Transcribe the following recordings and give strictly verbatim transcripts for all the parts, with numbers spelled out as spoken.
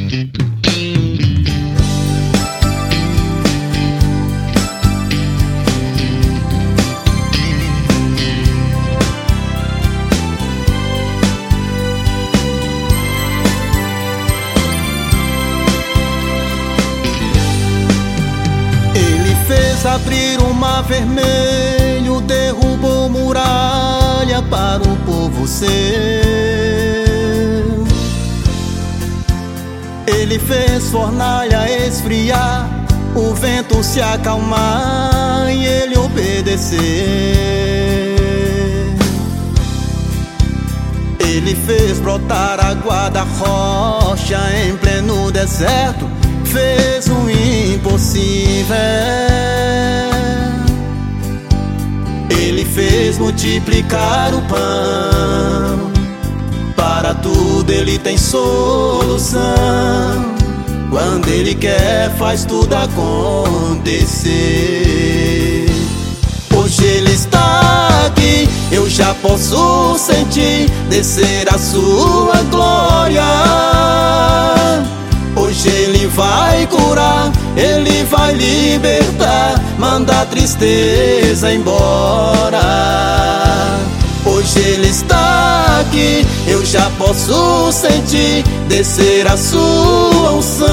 Abrir o mar vermelho, derrubou muralha para o povo seu. Ele fez fornalha esfriar, o vento se acalmar e ele obedeceu. Ele fez brotar água da rocha em pleno deserto, fez o impossível. Ele fez multiplicar o pão, para tudo ele tem solução. Quando ele quer, faz tudo acontecer. Hoje ele está aqui, eu já posso sentir descer a sua glória. Hoje ele vai curar, ele vai libertar, manda a tristeza embora. Hoje ele está aqui, eu já posso sentir descer a sua unção.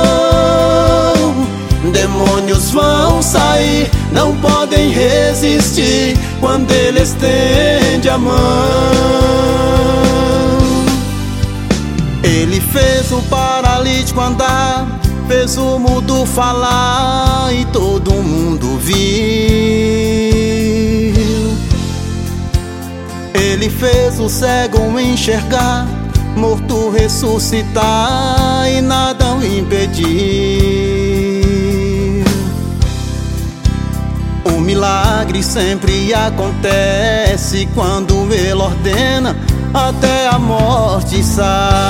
Demônios vão sair, não podem resistir quando ele estende a mão. Ele fez o paralítico andar, fez o mudo falar e todo mundo viu. Ele fez o cego enxergar, morto ressuscitar e nada o impediu. O milagre sempre acontece quando ele ordena, até a morte sai.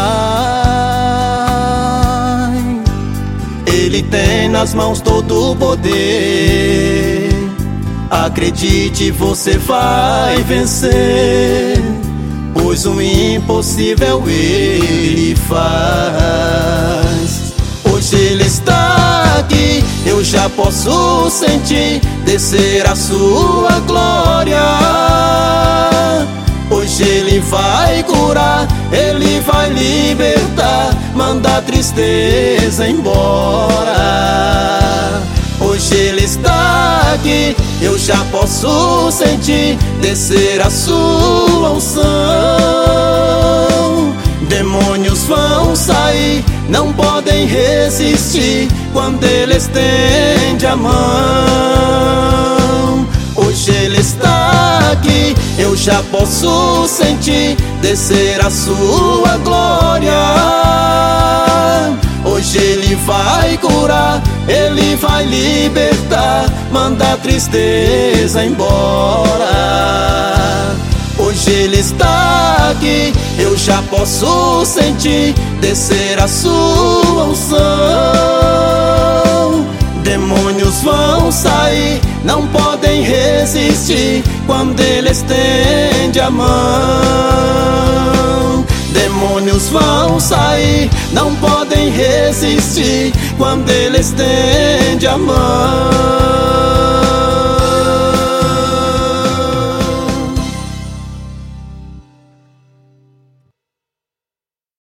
Ele tem nas mãos todo o poder. Acredite, você vai vencer, pois o impossível ele faz. Hoje ele está aqui, eu já posso sentir descer a sua glória. Hoje ele vai curar, ele vai libertar, manda a tristeza embora. Hoje ele está aqui, eu já posso sentir descer a sua unção. Demônios vão sair, não podem resistir quando ele estende a mão. Hoje ele está aqui, eu já posso sentir descer a sua glória. Hoje ele vai curar, ele vai libertar, manda a tristeza embora. Hoje ele está aqui, eu já posso sentir descer a sua unção. Demônios vão sair, não podem resistir quando ele estende a mão. Demônios vão sair, não podem resistir quando ele estende a mão.